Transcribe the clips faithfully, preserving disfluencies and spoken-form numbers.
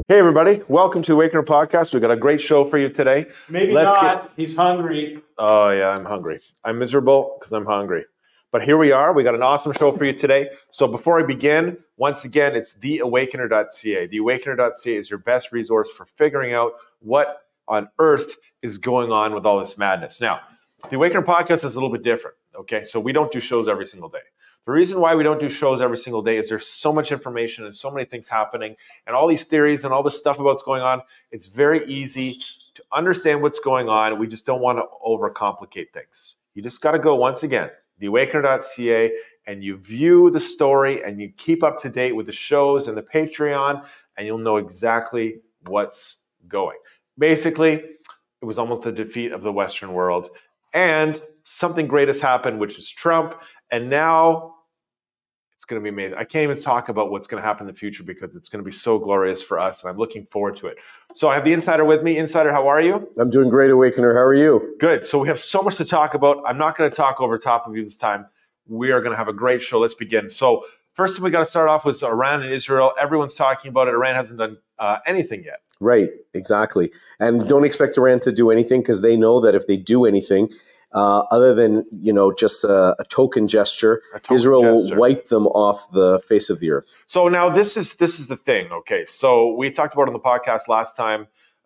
Hey, everybody. Welcome to the Awakener Podcast. We've got a great show for you today. Maybe Let's not. Get... He's hungry. Oh, yeah, I'm hungry. I'm miserable because I'm hungry. But here we are. We got an awesome show for you today. So before I begin, once again, it's the awakener dot c a. the awakener dot c a is your best resource for figuring out what on earth is going on with all this madness. Now, the Awakener Podcast is a little bit different, okay? So we don't do shows every single day. The reason why we don't do shows every single day is there's so much information and so many things happening and all these theories and all this stuff about what's going on. It's very easy to understand what's going on. We just don't want to overcomplicate things. You just got to go, once again, the awakener dot c a, and you view the story and you keep up to date with the shows and the Patreon, and you'll know exactly what's going. Basically, it was almost the defeat of the Western world, and something great has happened, which is Trump, and now it's going to be amazing. I can't even talk about what's going to happen in the future because it's going to be so glorious for us, and I'm looking forward to it. So I have the Insider with me. Insider, how are you? I'm doing great, Awakener. How are you? Good. So we have so much to talk about. I'm not going to talk over top of you this time. We are going to have a great show. Let's begin. So first thing we got to start off with Iran and Israel. Everyone's talking about it. Iran hasn't done uh, anything yet. Right, exactly. And don't expect Iran to do anything because they know that if they do anything, Uh, other than, you know, just a, a token gesture, a token Israel gesture. will wipe them off the face of the earth. So now this is this is the thing. Okay, so we talked about it on the podcast last time.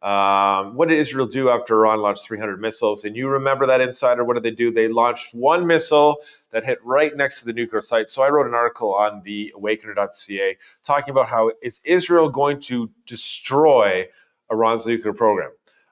Um, what did Israel do after Iran launched three hundred missiles? And you remember that, Insider? What did they do? They launched one missile that hit right next to the nuclear site. So I wrote an article on the awakener dot c a talking about how is Israel going to destroy Iran's nuclear program.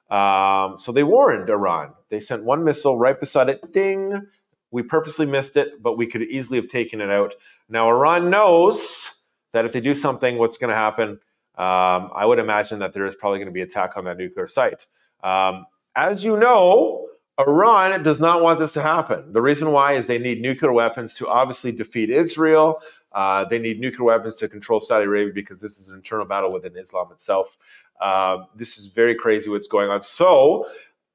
Um, so they warned Iran. They sent one missile right beside it. Ding! We purposely missed it, but we could easily have taken it out. Now, Iran knows that if they do something, what's going to happen? Um, I would imagine that there is probably going to be an attack on that nuclear site. Um, as you know, Iran does not want this to happen. The reason why is they need nuclear weapons to obviously defeat Israel. Uh, they need nuclear weapons to control Saudi Arabia because this is an internal battle within Islam itself. Uh, this is very crazy what's going on. So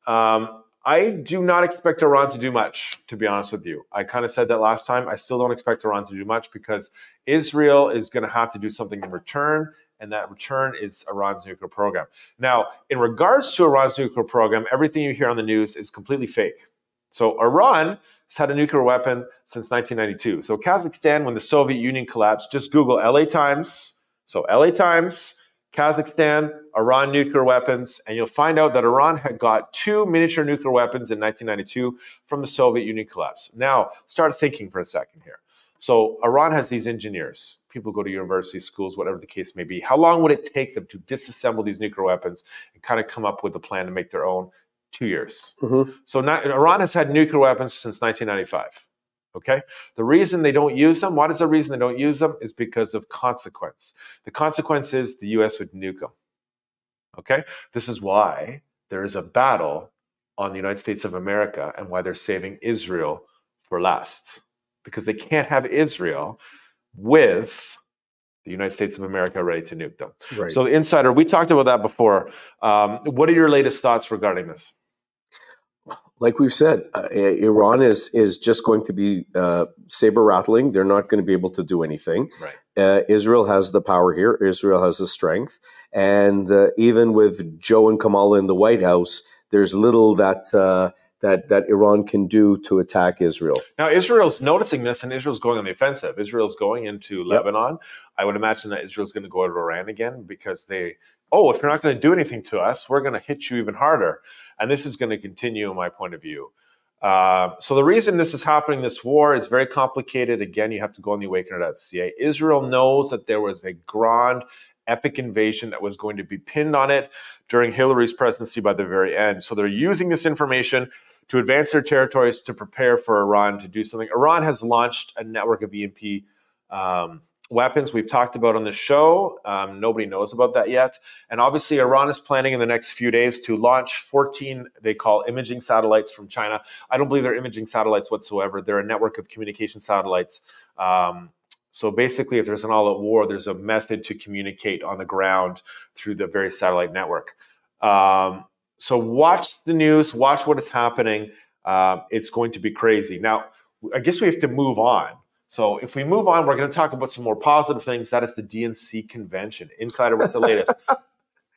um, I do not expect Iran to do much, to be honest with you. I kind of said that last time. I still don't expect Iran to do much because Israel is going to have to do something in return, and that return is Iran's nuclear program. Now, in regards to Iran's nuclear program, everything you hear on the news is completely fake. So Iran has had a nuclear weapon since nineteen ninety-two. So Kazakhstan, when the Soviet Union collapsed, just Google L A Times. So L A Times, Kazakhstan, Iran nuclear weapons, and you'll find out that Iran had got two miniature nuclear weapons in nineteen ninety-two from the Soviet Union collapse. Now, start thinking for a second here. So Iran has these engineers. People go to university, schools, whatever the case may be. How long would it take them to disassemble these nuclear weapons and kind of come up with a plan to make their own? Two years. Mm-hmm. So not, Iran has had nuclear weapons since nineteen ninety-five. Okay? The reason they don't use them, what is the reason they don't use them? Is because of consequence. The consequence is the U S would nuke them. Okay? This is why there is a battle on the United States of America and why they're saving Israel for last. Because they can't have Israel with the United States of America ready to nuke them. Right. So, Insider, we talked about that before. Um, what are your latest thoughts regarding this? Like we've said, uh, Iran is is just going to be uh, saber rattling. They're not going to be able to do anything. Right. Uh, Israel has the power here. Israel has the strength. And uh, even with Joe and Kamala in the White House, there's little that uh, that that Iran can do to attack Israel. Now, Israel's noticing this, and Israel's going on the offensive. Israel's going into yep. Lebanon. I would imagine that Israel's going to go to Iran again because they, oh, if you're not going to do anything to us, we're going to hit you even harder. And this is going to continue in my point of view. Uh, so the reason this is happening, this war, is very complicated. Again, you have to go on the awakener dot c a. Israel knows that there was a grand, epic invasion that was going to be pinned on it during Hillary's presidency by the very end. So they're using this information to advance their territories to prepare for Iran to do something. Iran has launched a network of E M P um, weapons we've talked about on the show. Um, nobody knows about that yet. And obviously, Iran is planning in the next few days to launch fourteen, they call imaging satellites from China. I don't believe they're imaging satellites whatsoever. They're a network of communication satellites. Um, so basically, if there's an all-out war, there's a method to communicate on the ground through the very satellite network. Um, so watch the news, watch what is happening. Uh, it's going to be crazy. Now, I guess we have to move on. So if we move on, we're going to talk about some more positive things. That is the D N C convention. Insider, what's the latest?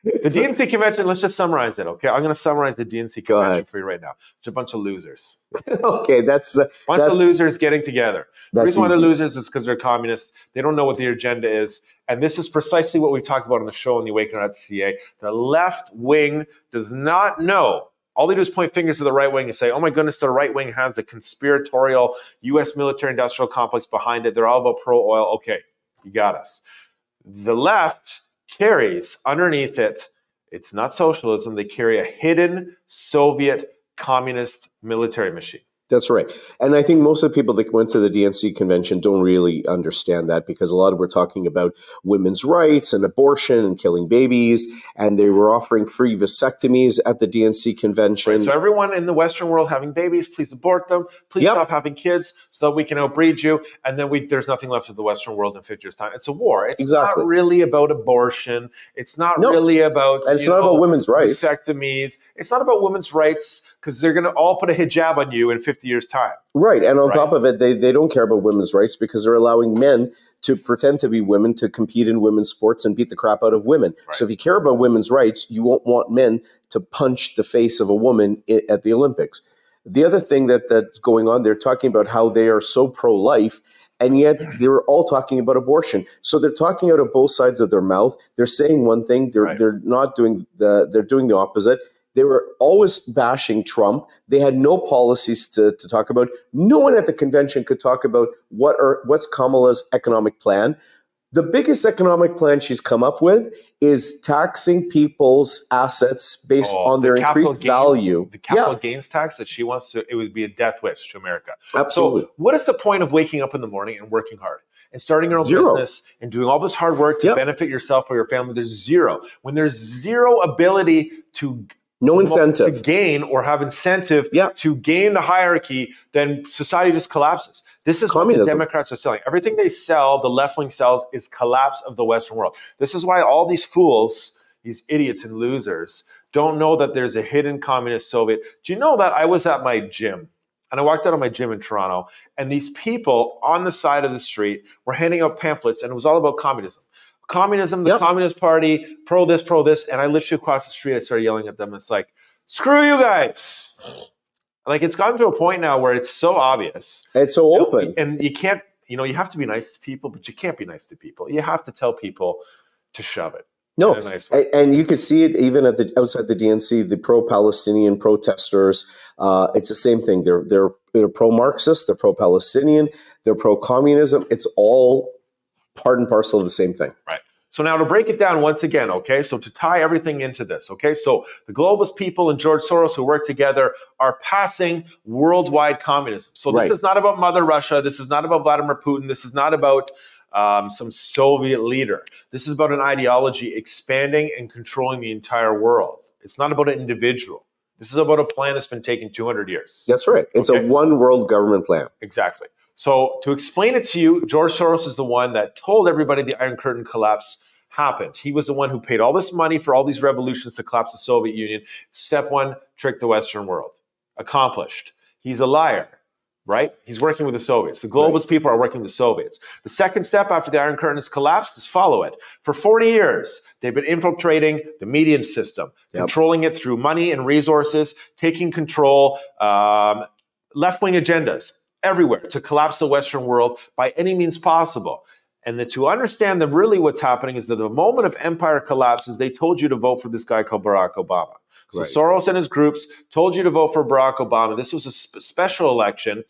The D N C convention, let's just summarize it, okay? I'm going to summarize the D N C convention for you right now. It's a bunch of losers. okay, that's... Uh, bunch that's, of losers getting together. The reason why they're easy. losers is because they're communists. They don't know what the agenda is. And this is precisely what we talked about on the show on the awakener dot c a. The left wing does not know. All they do is point fingers to the right wing and say, oh my goodness, the right wing has a conspiratorial U S military-industrial complex behind it. They're all about pro-oil. Okay, you got us. The left carries underneath it, it's not socialism, they carry a hidden Soviet communist military machine. That's right. And I think most of the people that went to the D N C convention don't really understand that, because a lot of we're talking about women's rights and abortion and killing babies, and they were offering free vasectomies at the D N C convention. Right. So everyone in the Western world having babies, please abort them. Please yep. stop having kids so that we can outbreed you. And then we, there's nothing left of the Western world in fifty years' time. It's a war. It's exactly. not really about abortion. It's not no. really about and it's not know, about women's rights. Vasectomies. It's not about women's rights, because they're going to all put a hijab on you in fifty years' time. Right. And on right. top of it, they, they don't care about women's rights, because they're allowing men to pretend to be women, to compete in women's sports and beat the crap out of women. Right. So if you care about women's rights, you won't want men to punch the face of a woman at the Olympics. The other thing that, that's going on, they're talking about how they are so pro-life, and yet they're all talking about abortion. So they're talking out of both sides of their mouth. They're saying one thing, they're right. they're not doing the they're doing the opposite. They were always bashing Trump. They had no policies to, to talk about. No one at the convention could talk about what are what's Kamala's economic plan. The biggest economic plan she's come up with is taxing people's assets based oh, on their the increased gain, value. The capital yeah. gains tax that she wants to, it would be a death wish to America. Absolutely. So what is the point of waking up in the morning and working hard and starting your own zero. business and doing all this hard work to yep. benefit yourself or your family? There's zero. When there's zero ability to No incentive. To gain or have incentive yeah. to gain the hierarchy, then society just collapses. This is Communism. What the Democrats are selling. Everything they sell, the left wing sells, is collapse of the Western world. This is why all these fools, these idiots and losers, don't know that there's a hidden communist Soviet. Do you know that I was at my gym, and I walked out of my gym in Toronto, and these people on the side of the street were handing out pamphlets, and it was all about communism. Communism, the yep. Communist Party, pro this, pro this. And I literally across the street, I started yelling at them. It's like, screw you guys. Like, it's gotten to a point now where it's so obvious. It's so open. And you can't, you know, you have to be nice to people, but you can't be nice to people. You have to tell people to shove it. No, nice and, and you could see it even at the outside the D N C, the pro-Palestinian protesters. Uh, it's the same thing. They're, they're, they're pro-Marxist, they're pro-Palestinian, they're pro-communism. It's all part and parcel of the same thing. Right. So now to break it down once again, okay, so to tie everything into this, okay, so the globalist people and George Soros who work together are passing worldwide communism. So this right. is not about Mother Russia. This is not about Vladimir Putin. This is not about um, some Soviet leader. This is about an ideology expanding and controlling the entire world. It's not about an individual. This is about a plan that's been taking two hundred years. That's right. It's okay? a one world government plan. Exactly. So to explain it to you, George Soros is the one that told everybody the Iron Curtain collapse happened. He was the one who paid all this money for all these revolutions to collapse the Soviet Union. Step one, trick the Western world. Accomplished. He's a liar, right? He's working with the Soviets. The globalist right. people are working with the Soviets. The second step after the Iron Curtain has collapsed is follow it. For forty years, they've been infiltrating the media system, yep. controlling it through money and resources, taking control, um, left-wing agendas everywhere to collapse the Western world by any means possible. And that to understand that really what's happening is that the moment of empire collapses, they told you to vote for this guy called Barack Obama. So right. Soros and his groups told you to vote for Barack Obama. This was a sp- special election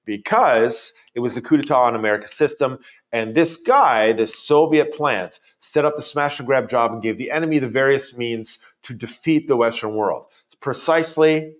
because it was the coup d'etat on America's system. And this guy, this Soviet plant, set up the smash and grab job and gave the enemy the various means to defeat the Western world. Precisely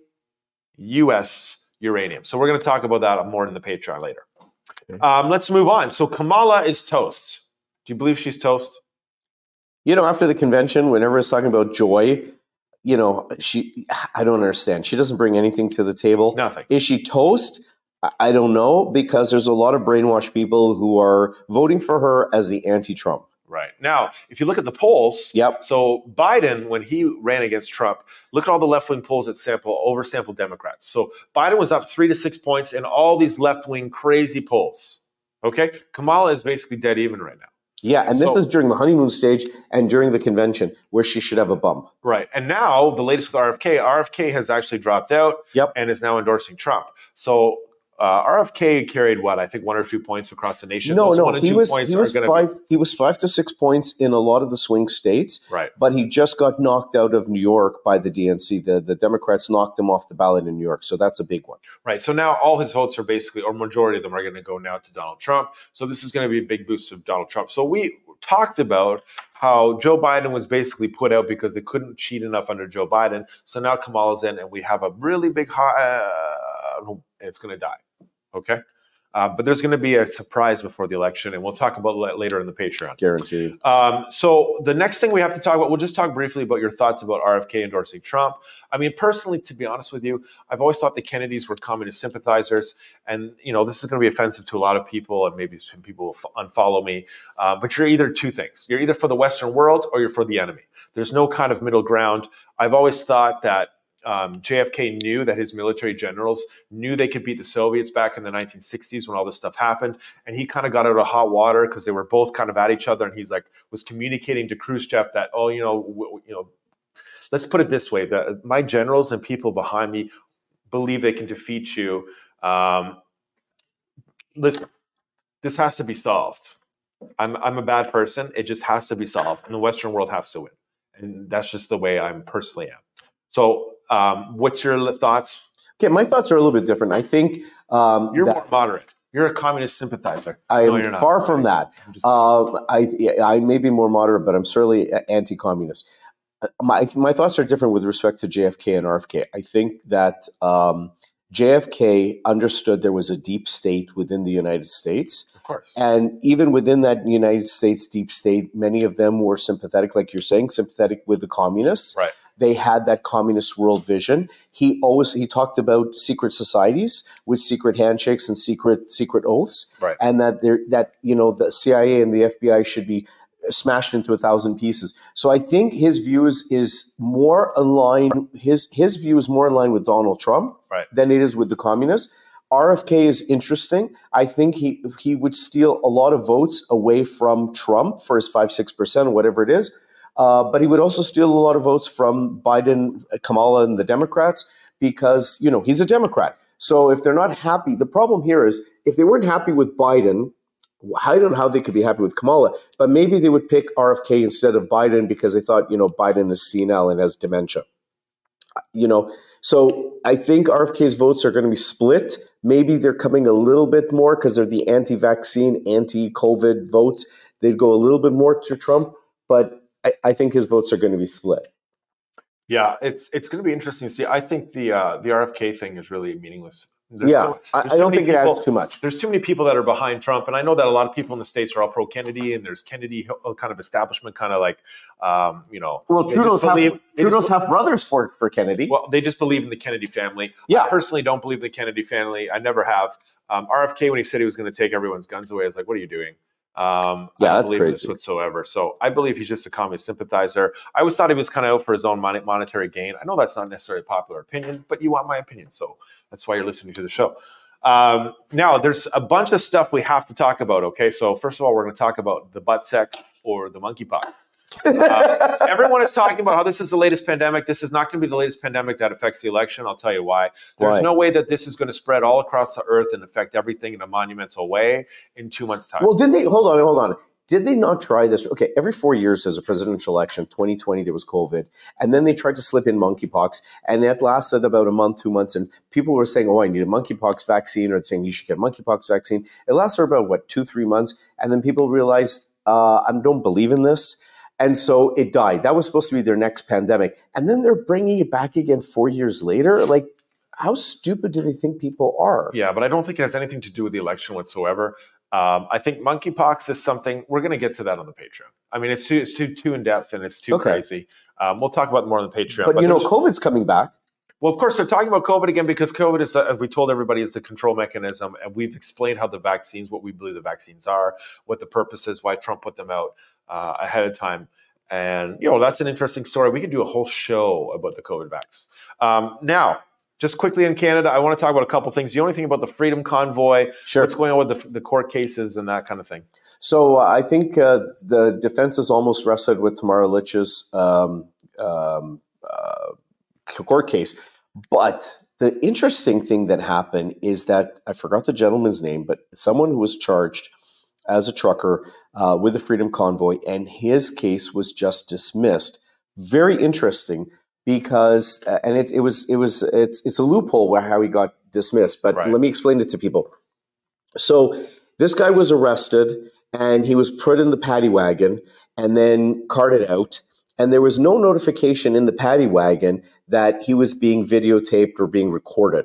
U S uranium. So we're going to talk about that more in the Patreon later. Okay. Um, let's move on. So Kamala is toast. Do you believe she's toast? You know, after the convention, whenever it's talking about joy, you know, she, I don't understand. She doesn't bring anything to the table. Nothing. Is she toast? I don't know, because there's a lot of brainwashed people who are voting for her as the anti-Trump. Right. Now, if you look at the polls, yep. so Biden, when he ran against Trump, look at all the left-wing polls that sample, oversample Democrats. So Biden was up three to six points in all these left-wing crazy polls. Okay? Kamala is basically dead even right now. Yeah, and so, this was during the honeymoon stage and during the convention where she should have a bump. Right. And now the latest with R F K, R F K has actually dropped out yep. and is now endorsing Trump. So uh, R F K carried what? I think one or two points across the nation. No, Those no, one and he two was points he was are five. Be- he was five to six points in a lot of the swing states. Right. But he just got knocked out of New York by the D N C. The the Democrats knocked him off the ballot in New York. So that's a big one. Right. So now all his votes are basically, or majority of them are going to go now to Donald Trump. So this is going to be a big boost of Donald Trump. So we talked about how Joe Biden was basically put out because they couldn't cheat enough under Joe Biden. So now Kamala's in, and we have a really big high. Uh, it's going to die. Okay. Uh, but there's going to be a surprise before the election, and we'll talk about that later in the Patreon. Guaranteed. Um, so the next thing we have to talk about, we'll just talk briefly about your thoughts about R F K endorsing Trump. I mean, personally, to be honest with you, I've always thought the Kennedys were communist sympathizers, and you know this is going to be offensive to a lot of people, and maybe some people will f- unfollow me. Uh, but you're either two things: you're either for the Western world or you're for the enemy. There's no kind of middle ground. I've always thought that. Um, J F K knew that his military generals knew they could beat the Soviets back in the nineteen sixties when all this stuff happened. And he kind of got out of hot water because they were both kind of at each other. And he's like, was communicating to Khrushchev that, oh, you know, w- you know, let's put it this way, that my generals and people behind me believe they can defeat you. Um, listen, this has to be solved. I'm, I'm a bad person. It just has to be solved. And the Western world has to win. And that's just the way I'm personally am. So, Um, what's your thoughts? Okay, my thoughts are a little bit different. I think um, you're that, more moderate. You're a communist sympathizer. I am no, far from that. Uh, I I may be more moderate, but I'm certainly anti-communist. My my thoughts are different with respect to J F K and R F K. I think that um, J F K understood there was a deep state within the United States. Of course. And even within that United States deep state, many of them were sympathetic, like you're saying, sympathetic with the communists. Right. They had that communist world vision. He always he talked about secret societies with secret handshakes and secret secret oaths, right. and that there that you know the C I A and the F B I should be smashed into a thousand pieces. So I think his views is more aligned. His his view is more in line with Donald Trump right. than it is with the communists. R F K is interesting. I think he he would steal a lot of votes away from Trump for his five six percent or whatever it is. Uh, but he would also steal a lot of votes from Biden, Kamala, and the Democrats because, you know, he's a Democrat. So if they're not happy, the problem here is if they weren't happy with Biden, I don't know how they could be happy with Kamala, but maybe they would pick R F K instead of Biden because they thought, you know, Biden is senile and has dementia. You know, so I think R F K's votes are going to be split. Maybe they're coming a little bit more because they're the anti-vaccine, anti-COVID votes. They'd go a little bit more to Trump, but I, I think his votes are going to be split. Yeah, it's it's going to be interesting to see. I think the uh, the R F K thing is really meaningless. There's yeah, too, I, I don't think people, it adds too much. There's too many people that are behind Trump, and I know that a lot of people in the States are all pro-Kennedy, and there's Kennedy kind of establishment, kind of like, um, you know. Well, Trudeau's believe, have Trudeau's have brothers for, for Kennedy. Well, they just believe in the Kennedy family. Yeah. I personally don't believe in the Kennedy family. I never have. Um, R F K, when he said he was going to take everyone's guns away, I was like, what are you doing? Um, yeah, I don't that's believe crazy. this whatsoever. So I believe he's just a communist sympathizer. I always thought he was kind of out for his own mon- monetary gain. I know that's not necessarily a popular opinion, but you want my opinion, so that's why you're listening to the show. Um, now, there's a bunch of stuff we have to talk about. Okay, so first of all, we're going to talk about the butt sex or the monkeypox. Uh, everyone is talking about how this is the latest pandemic. This is not going to be the latest pandemic that affects the election. I'll tell you why. There's why? no way that this is going to spread all across the earth and affect everything in a monumental way in two months' time. Well, didn't they? Hold on, hold on. Did they not try this? Okay, every four years there's a presidential election. twenty twenty, there was COVID. And then they tried to slip in monkeypox. And it lasted about a month, two months. And people were saying, oh, I need a monkeypox vaccine, or saying you should get a monkeypox vaccine. It lasted for about, what, two, three months. And then people realized, uh, I don't believe in this. And so it died. That was supposed to be their next pandemic. And then they're bringing it back again four years later. Like, how stupid do they think people are? Yeah, but I don't think it has anything to do with the election whatsoever. Um, I think monkeypox is something, we're going to get to that on the Patreon. I mean, it's too, it's too, too in depth and it's too okay. crazy. Um, we'll talk about more on the Patreon. But, but you know, COVID's coming back. Well, of course, they're talking about COVID again because COVID is, as we told everybody, is the control mechanism. And we've explained how the vaccines, what we believe the vaccines are, what the purpose is, why Trump put them out uh, ahead of time. And, you know, that's an interesting story. We could do a whole show about the COVID vax. Um, now, just quickly in Canada, I want to talk about a couple things. The only thing about the Freedom Convoy, sure. what's going on with the, the court cases and that kind of thing. So uh, I think uh, the defense is almost rested with Tamara Lich's um, um, uh, court case. But the interesting thing that happened is that, I forgot the gentleman's name, but someone who was charged as a trucker uh, with the Freedom Convoy, and his case was just dismissed. Very interesting. Because uh, and it, it was it was it's it's a loophole where how he got dismissed. But right. let me explain it to people. So this guy was arrested and he was put in the paddy wagon and then carted out. And there was no notification in the paddy wagon that he was being videotaped or being recorded.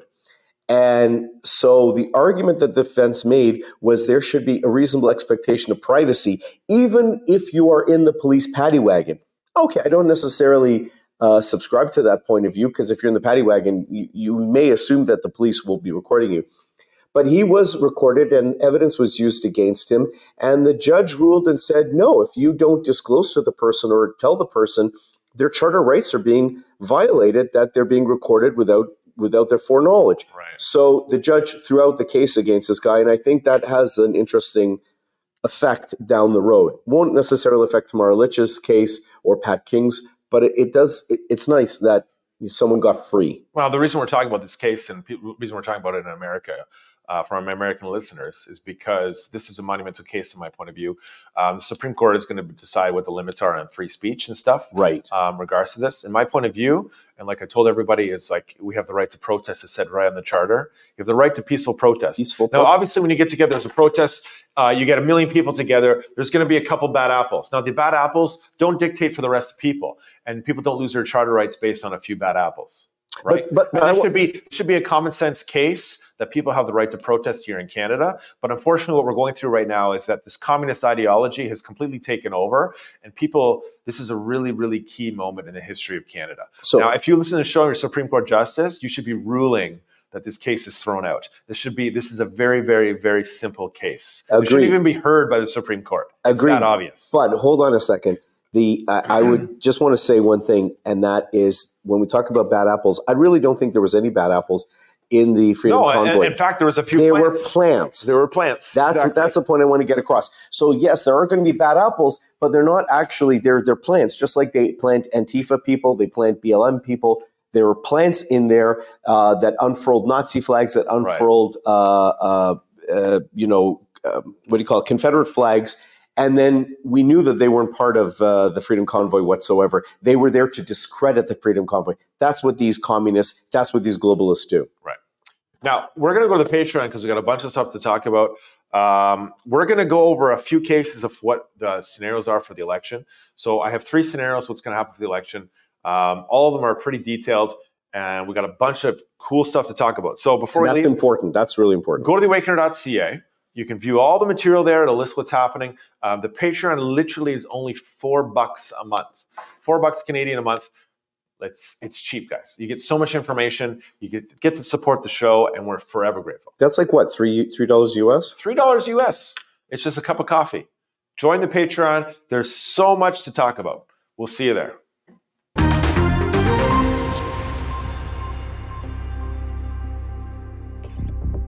And so the argument that the defense made was there should be a reasonable expectation of privacy, even if you are in the police paddy wagon. Okay, I don't necessarily Uh, subscribe to that point of view, because if you're in the paddy wagon, you, you may assume that the police will be recording you. But he was recorded and evidence was used against him. And the judge ruled and said, no, if you don't disclose to the person or tell the person their charter rights are being violated, that they're being recorded without without their foreknowledge. Right. So the judge threw out the case against this guy. And I think that has an interesting effect down the road. Won't necessarily affect Tamara Lich's case or Pat King's, but it, it does. It, it's nice that someone got free. Well, the reason we're talking about this case and the reason we're talking about it in America uh, from American listeners is because this is a monumental case in my point of view. Um, the Supreme Court is going to decide what the limits are on free speech and stuff. Right. Um, regards to this, in my point of view, and like I told everybody, it's like we have the right to protest. It's said right on the charter. You have the right to peaceful protest. Peaceful now, protest. Obviously, when you get together as a protest, uh, you get a million people together. There's going to be a couple bad apples. Now, the bad apples don't dictate for the rest of people, and people don't lose their charter rights based on a few bad apples. Right. But, but, but it should be should be a common sense case that people have the right to protest here in Canada. But unfortunately, what we're going through right now is that this communist ideology has completely taken over, and people. This is a really, really key moment in the history of Canada. So, now, if you listen to the show and you're a Supreme Court justice, you should be ruling that this case is thrown out. This should be. This is a very, very, very simple case. Agreed. It shouldn't even be heard by the Supreme Court. It's Agreed. that obvious. But hold on a second. The uh, I would just want to say one thing, and that is when we talk about bad apples, I really don't think there was any bad apples in the Freedom no, Convoy. In, in fact, there was a few There plants. were plants. There were plants. That's, exactly. that's the point I want to get across. So yes, there are going to be bad apples, but they're not actually, they're, they're plants. Just like they plant Antifa people, they plant B L M people. There were plants in there uh, that unfurled Nazi flags, that unfurled, right. uh, uh, uh, you know, uh, what do you call it, Confederate flags. And then we knew that they weren't part of uh, the Freedom Convoy whatsoever. They were there to discredit the Freedom Convoy. That's what these communists, that's what these globalists do. Right. Now, we're going to go to the Patreon because we've got a bunch of stuff to talk about. Um, we're going to go over a few cases of what the scenarios are for the election. So I have three scenarios, what's going to happen for the election. Um, all of them are pretty detailed, and we got a bunch of cool stuff to talk about. So before we That's leave, important. That's really important. Go to the awakener dot c a. You can view all the material there to list what's happening. Um, the Patreon literally is only four bucks a month, four bucks Canadian a month. It's it's cheap, guys. You get so much information. You get get to support the show, and we're forever grateful. That's like what, three three dollars U S? Three dollars U S. It's just a cup of coffee. Join the Patreon. There's so much to talk about. We'll see you there.